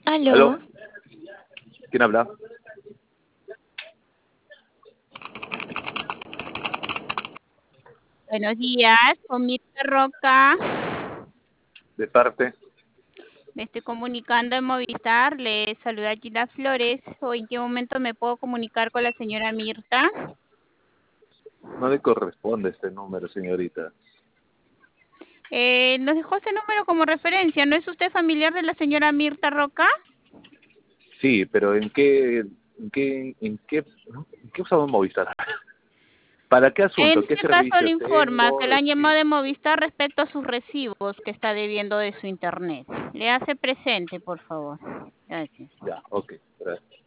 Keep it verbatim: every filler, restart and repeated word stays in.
¿Aló? ¿Aló? ¿Quién habla? Buenos días, con Mirta Roca. ¿De parte? Me estoy comunicando en Movistar. Le saluda Gila Flores. ¿O en qué momento me puedo comunicar con la señora Mirta? No le corresponde este número, señorita. Eh, nos dejó ese número como referencia. ¿No es usted familiar de la señora Mirta Roca? Sí, pero ¿en qué, en qué, en qué, en qué usamos Movistar? ¿Para qué En asunto? ¿Qué este caso le servicio informa que tengo? le ¿De han llamado qué? de Movistar respecto a sus recibos que está debiendo de su internet. Le hace presente, por favor. Gracias. Ya, ok, gracias.